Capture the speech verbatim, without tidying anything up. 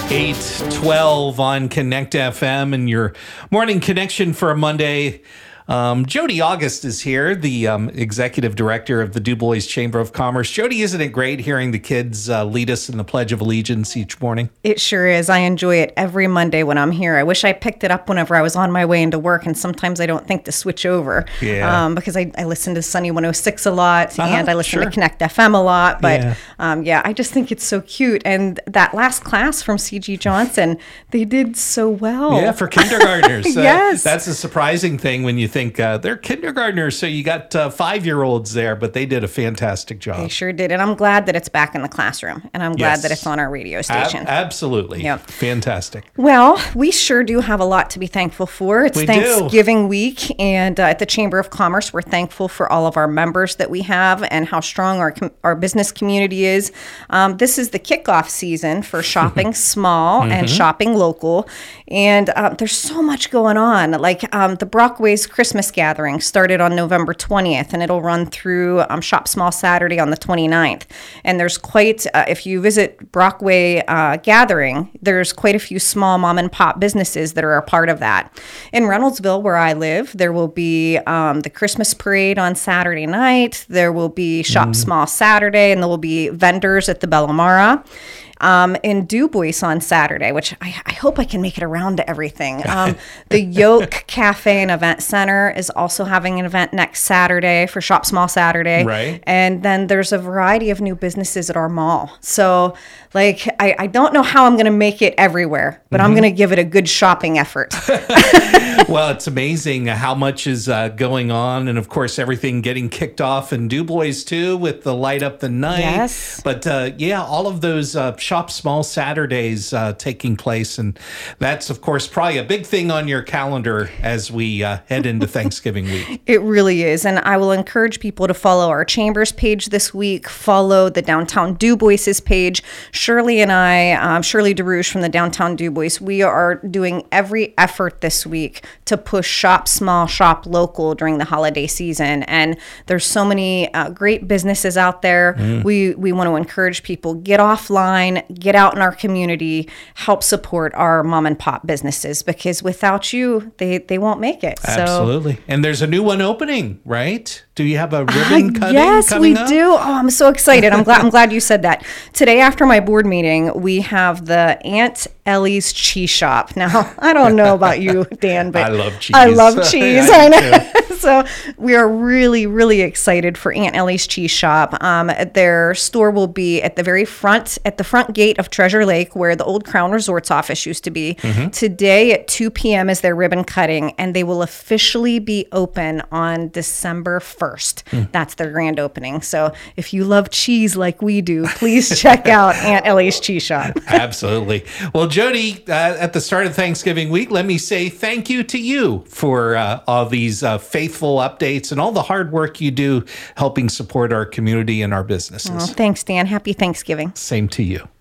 eight twelve on Connect F M and your morning connection for a Monday. Um, Jody August is here, the um, executive director of the DuBois Chamber of Commerce. Jody, isn't it great hearing the kids uh, lead us in the Pledge of Allegiance each morning? It sure is. I enjoy it every Monday when I'm here. I wish I picked it up whenever I was on my way into work, and sometimes I don't think to switch over yeah. um, because I, I listen to Sunny one oh six a lot, uh-huh, and I listen sure. to Connect F M a lot. But yeah. Um, yeah, I just think it's so cute. And that last class from C G Johnson, they did so well. Yeah, for kindergartners. Yes. Uh, that's a surprising thing when you think uh, they're kindergartners, so you got uh, five-year-olds there, but they did a fantastic job. They sure did. And I'm glad that it's back in the classroom, and I'm glad yes. that it's on our radio station. Ab- absolutely. Yep. Fantastic. Well, we sure do have a lot to be thankful for. It's we Thanksgiving do. week, and uh, at the Chamber of Commerce, we're thankful for all of our members that we have and how strong our com- our business community is. Um, this is the kickoff season for shopping small mm-hmm. and shopping local, and uh, there's so much going on. Like um, the Brockways Christmas gathering started on November twentieth, and it'll run through um, Shop Small Saturday on the twenty-ninth. And there's quite, uh, if you visit Brockway uh, Gathering, there's quite a few small mom and pop businesses that are a part of that. In Reynoldsville, where I live, there will be um, the Christmas parade on Saturday night. There will be Shop mm. Small Saturday, and there will be vendors at the Bellamara. Um, in DuBois on Saturday, which I, I hope I can make it around to everything. Um, the Yoke Cafe and Event Center is also having an event next Saturday for Shop Small Saturday. Right. And then there's a variety of new businesses at our mall. So, like, I, I don't know how I'm going to make it everywhere, but mm-hmm. I'm going to give it a good shopping effort. Well, it's amazing how much is uh, going on. And, of course, everything getting kicked off in DuBois, too, with the Light Up the Night. Yes. But, uh, yeah, all of those uh, Shop Small Saturdays uh, taking place. And that's, of course, probably a big thing on your calendar as we uh, head into Thanksgiving week. It really is. And I will encourage people to follow our Chambers page this week, follow the Downtown DuBois' page. Shirley and I, um, Shirley DeRouche from the Downtown DuBois, we are doing every effort this week to push Shop Small, Shop Local during the holiday season. And there's so many uh, great businesses out there. Mm. We, we want to encourage people, get offline, get out in our community, help support our mom and pop businesses, because without you, they, they won't make it. Absolutely. So, and there's a new one opening, right? Do you have a ribbon uh, cutting yes, coming we up? do. Oh, I'm so excited. I'm glad I'm glad you said that. Today after my board meeting, we have the Aunt Ellie's Cheese Shop. Now, I don't know about you, Dan, but I love cheese. I love cheese. I, I know. So we are really, really excited for Aunt Ellie's Cheese Shop. Um, their store will be at the very front, at the front gate of Treasure Lake, where the old Crown Resorts office used to be. Mm-hmm. Today at two p.m. is their ribbon cutting, and they will officially be open on December first. Mm. That's their grand opening. So if you love cheese like we do, please check out Aunt Ellie's Cheese Shop. Absolutely. Well, Jody, uh, at the start of Thanksgiving week, let me say thank you to you for uh, all these uh, faithful updates and all the hard work you do helping support our community and our businesses. Oh, thanks, Dan. Happy Thanksgiving. Same to you.